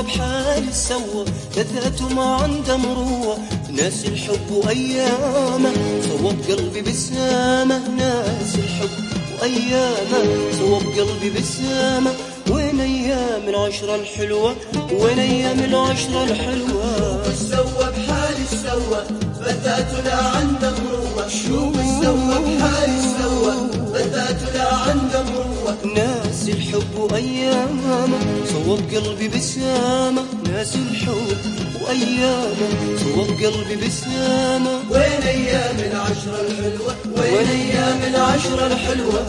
سوى بحال سوى لذاته ما عنده مروة. ناس الحب وأيامه صوب قلبي بسامة. ناس الحب وأيامه صوب قلبي بسامة. وين أيام العشرة الحلوة؟ وين أيام العشرة الحلوة؟ سوى بحال سوى لذاته لا عنده مروة. شوف سوى بحال سوى لذاته لا عنده مروة. ناس الحب وأيامه صوب قلبي بسامة. ناس الحب وأيامه صوب قلبي بسامة. وين أيام العشرة الحلوة؟ وين أيام العشرة الحلوة؟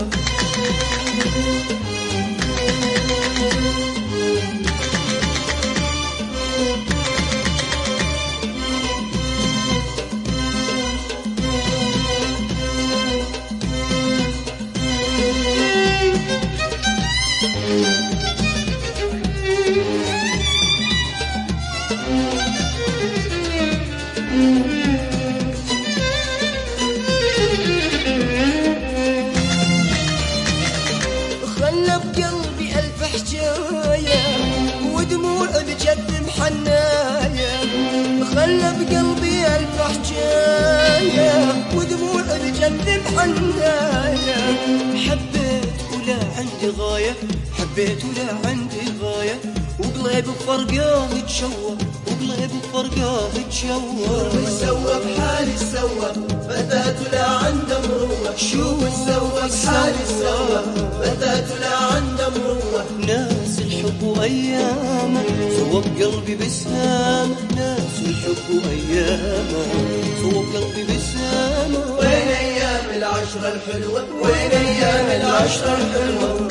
خلى بقلبي ألف حجاية ودموع بجد محناية. خلى بقلبي ألف حجاية ودموع بجد محناية. حبيت ولا عندي غاية، حبيت ولا عندي غاية. وقلبي بفرقاه تشوه، وقلبي بفرقاه تشوه. سوى بحال سوى لذاته لا عنده مروة. شوف سوى بحال سوى لذاته لا عنده مروة. ناس الحب وأيامه صوب قلبي بسامة. ناس الحب وأيامه صوب قلبي بسامة. وين أيام العشرة الحلوة؟ وين أيام العشرة الحلوة؟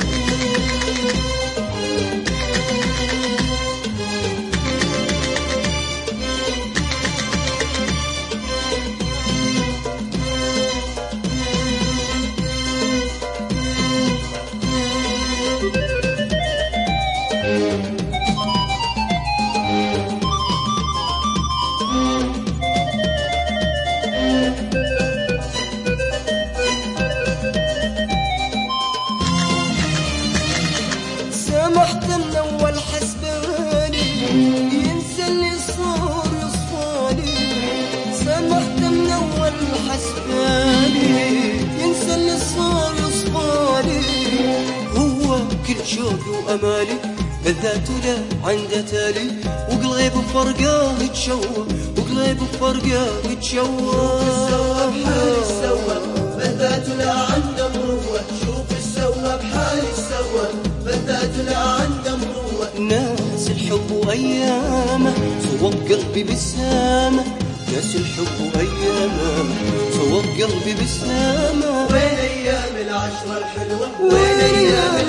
سامحت من أول حسباني ينسى اللي صار يصفاني. سامحت من أول حسباني ينسى اللي صار يصفاني. هو كل شوقي وأمالي بذاته لا عنده تالي. وقلبي بفرقاه تشوه، وقلبي بفرقاه تشوه. سوى بحال سوى بذاته لا عنده مروة. شوف سوى بحال سوى بذاته لا عنده مروة. ناس الحب وأيامه صوب قلبي بسامة. ناس الحب وأيامه صوب قلبي بسامة. وين أيام العشرة الحلوة؟ وين أيام